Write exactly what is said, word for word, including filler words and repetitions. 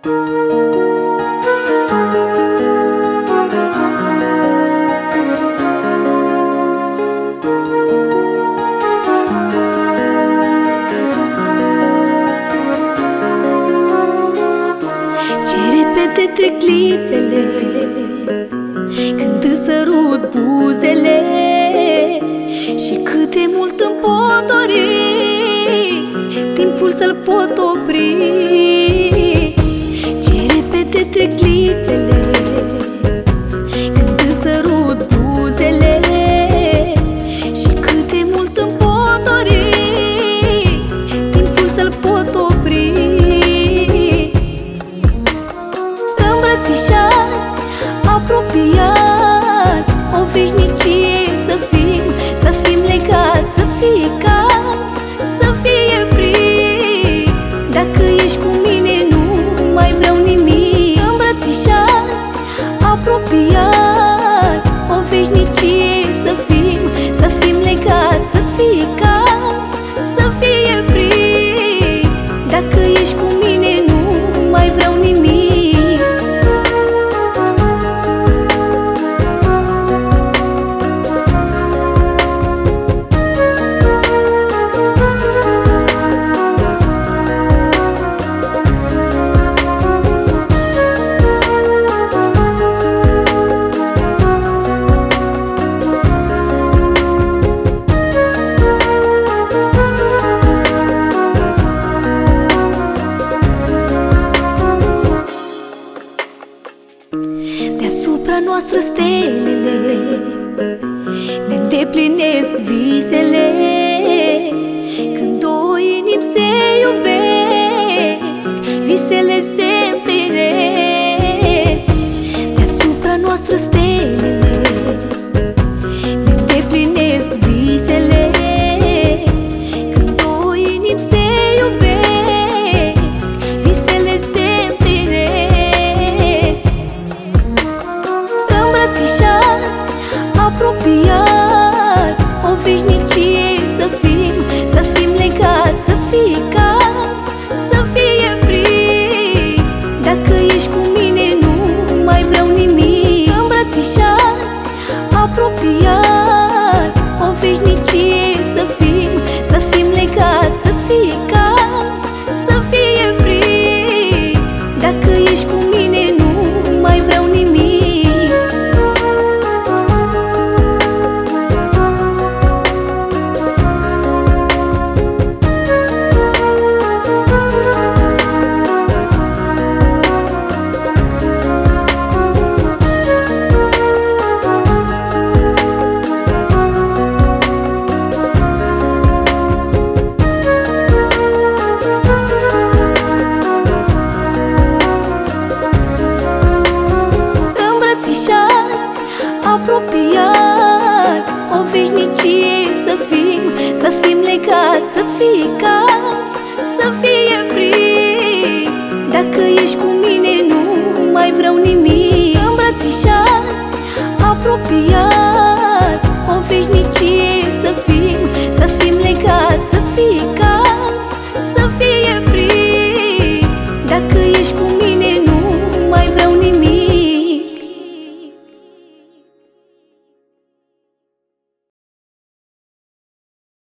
Trec clipele când îți sărut buzele și cât de mult îmi pot dori timpul să-l pot opri. Ce repede trec clipele când îți sărut buzele și cât de mult îmi pot dori timpul să-l pot opri. Îmbrățișați, apropiați, o veșnicie să fim, să fim legați, să fie cald, să fie frig. Dacă ești cu mine nu mai vreau nimic. Îmbrățișați, apropiați, o veșnicie să fim, să fim legați, să fie cald, să fie frig. Dacă ești cu mine nu mai vreau nimic. Deasupra noastră stelele ne îndeplinesc visele. Când două inimi se iubesc, visele se împlinesc. Deasupra noastră stelele ne îndeplinesc visele. Când două inimi se iubesc, visele se împlinesc. Îmbrățișați, apropiați, o veșnicie să fim, să fim legați, să fie cald, să fie frig. Dacă ești cu mine nu mai vreau nimic. Îmbrățișați, apropiați, o veșnicie să fim, să fim legați, să fie cald, să fie frig. Dacă ești cu mine nu mai vreau nimic. Apropiați, o veșnicie să fim, să fim legați, să fie cald, să fie frig. Dacă ești cu mine nu mai vreau nimic. Îmbrățișați, apropiați, o veșnicie